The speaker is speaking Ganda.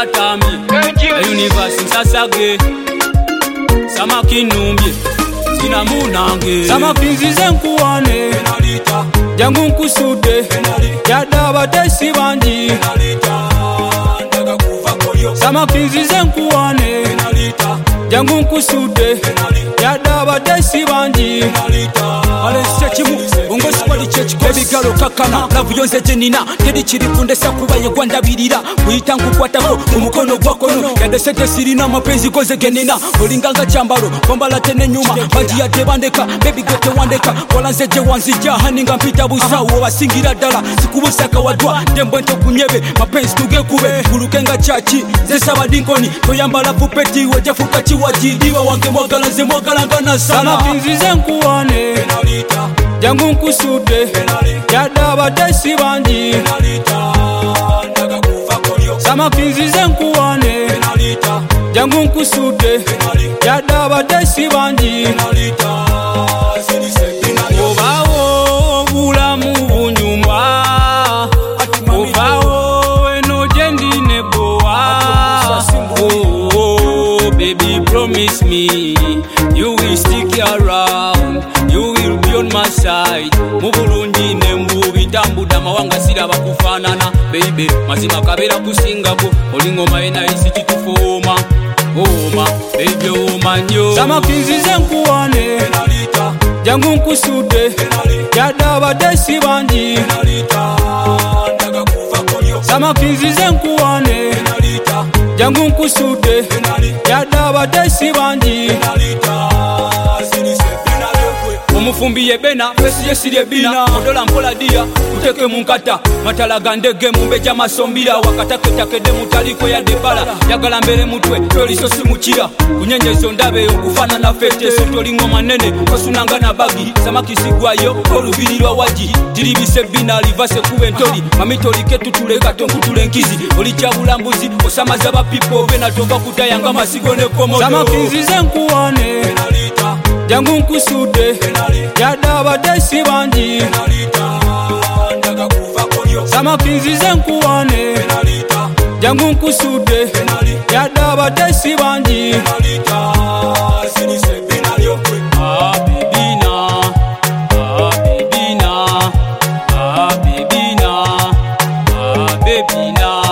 Satami Universe nsasage Samaki numbye Sina munange Samaki nzize nkuwane Jangu nkusude Yadaba tesi banji Samaki nzize nkuwane Jangu nkusude Yadaba tesi banji Alesya chimu Bongo squad chechiko Ebigalo kakama Lavu yonze jenina Tedi chiri kundesa kuba yegwanda birira Kuita nkukwatako Umukono gwakono Yadesete sirina mapenzi goze genina Olinganga chambalo Kombala tene nyuma Maji ya debandeka Baby gote wandeka Walanze je wanzija Haninga mpita busa Uwa singira dala Sikubusaka wadwa Dembwento kunyebe Mapenzi tugekube Kulukenga chachi Zesaba dinkoni Toyambala pupeti Wajafuka chiwaji Diwa wange mwagala Nze mwagalanga na sana Sama pinzize nkuwane Jangu nkusude Yadaba tesi banji Sama pinzize nkuwane Jangu nkusude Yadaba tesi banji Obawo bulamu bunyumba Obawo eno jendi neboa Oh baby promise me You will stick around You will be on my side Mubulungi nembubi tambuda mawanga sira bakufanana Baby mazima kabera kusingako Olingoma ena isi chitufoma Oma baby oma nyo Sama kinzize nkuwane Jangu nkusude Yadaba tesi banji Sama kinzize nkuwane Jangu nkusude Yadaba tesi banji Omufumbi yebena, fesi yesiri bina Odola mpola dia, uteke munkata Matala gandege mumbeja masombira Wakatake takede mutaliko ya debala Yagala mbele mutwe, toli sosi muchira Kunyenye zondabe, ukufana na fete Sotoli ngoma nene, kosunanga na bagi Samaki sigwayo, olubirirwa waji Jiribise bina, livase kuwe ntoli Mamitoli ketu tuleka tonku tulenkizi Olichabula mbuzi, osama zaba pipo Vena tomba kutayanga masigone komodo Samaki nzize nkuwane Jangu nkusude Yadaba tesi banji Sama kinzize nkuwane Jangu nkusude Yadaba tesi banji Ah baby na Ah baby na Ah baby na Ah baby na